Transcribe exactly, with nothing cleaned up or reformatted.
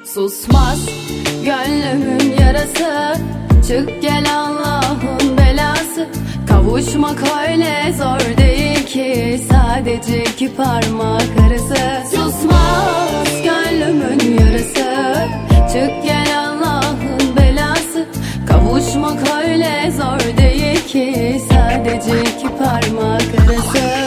Susmaz gönlümün yarası, çık gel Allah'ın belası. Kavuşmak öyle zor değil ki, sadece iki parmak arası. Susmaz gönlümün yarası, çık gel Allah'ın belası. Kavuşmak öyle zor değil ki, sadece iki parmak arası.